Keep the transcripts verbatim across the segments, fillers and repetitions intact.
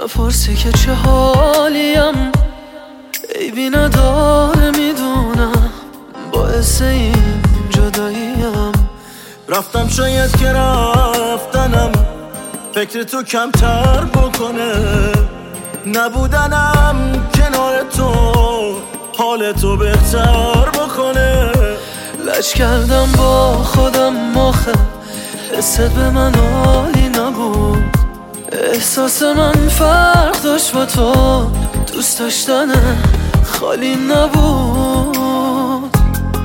نپرسی که چه حالیم، عیبی نداره میدونم، باعث این جداییم. رفتم شاید که رفتنم فکر تو کمتر بکنه، نبودنم کنار تو حال تو بهتر بکنه. لج کردم با خودم آخه حست به من عالی نبود، احساس من فرق داشت با تو، دوست داشتن خالی نبود.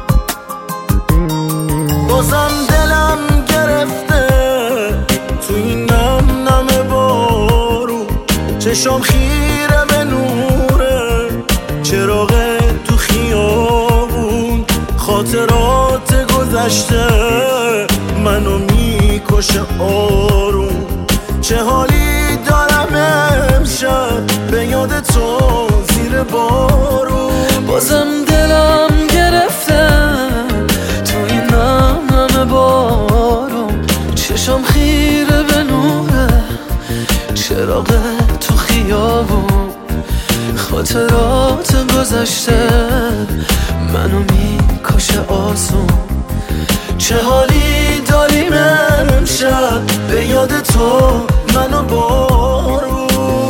بازم دلم گرفته تو این نم نم بارو، چشام خیره به نوره چراغ تو خیابون، خاطرات گذشته منو میکشه آروم. چه حالی دارم امشب به یاد تو زیر بارون. بازم دلم گرفته تو این نم نم بارون، چشام خیره به نوره چراغ تو خیابون، خاطرات گذشته منو میکشه آسون. چه حالی داریم امشب به یاد تو منو بارون.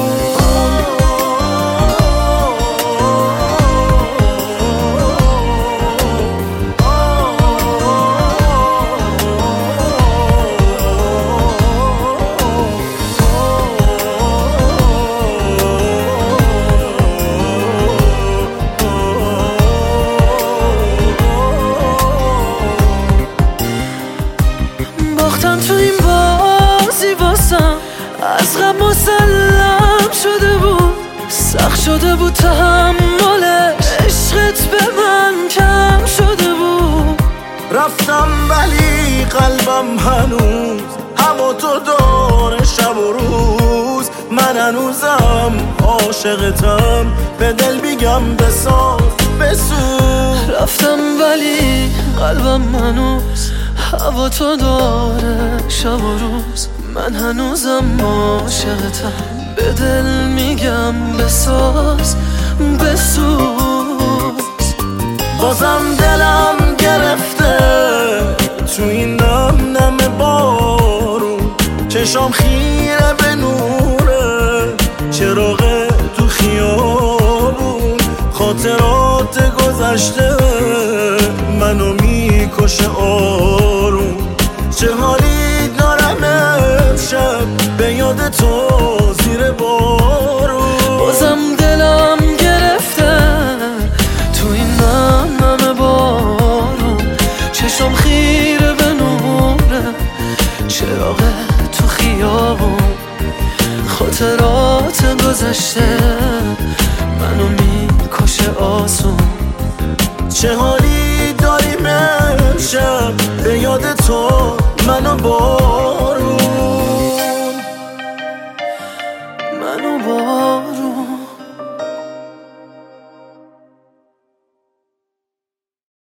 باختن تو این بازی واسم از غم مسلم شده بود، سخت شده بود تحملش، عشقت به من کم شده بود. رفتم ولی قلبم هنوز هوا تو داره شب و روز، من هنوزم عاشقتم به دل میگم بساز بسوز. رفتم ولی قلبم هنوز هوا تو داره شب و روز، من هنوزم عاشقتم به دل میگم بساز بسوز. بازم دلم گرفته تو این نم نم بارون، چشام خیره به نوره چراغ تو خیابون، خاطرات گذشته منو میکشه آروم. چه حالی دارم امشب به یاد تو زیر بارون. بازم دلم گرفته تو این نم نم بارون، چشم خیره به نوره چراغ تو خیابون، خاطرات گذشته منو میکشه آسون. چه حالی داریم امشب به یاد تو منو بارون منو بارون.